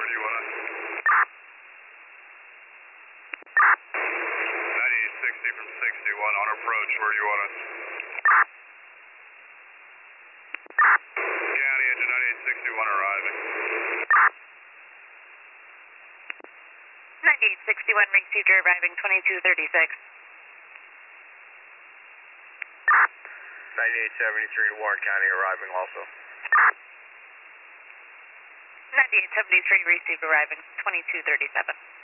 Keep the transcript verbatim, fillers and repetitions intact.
where do you want us? ninety-eight sixty from sixty-one on approach, where do you want us? County engine ninety-eight sixty-one arriving. ninety-eight sixty-one received, arriving twenty-two thirty-six. ninety-eight seventy-three to Warren County arriving also. ninety-eight seventy-three received, arriving twenty-two thirty-seven.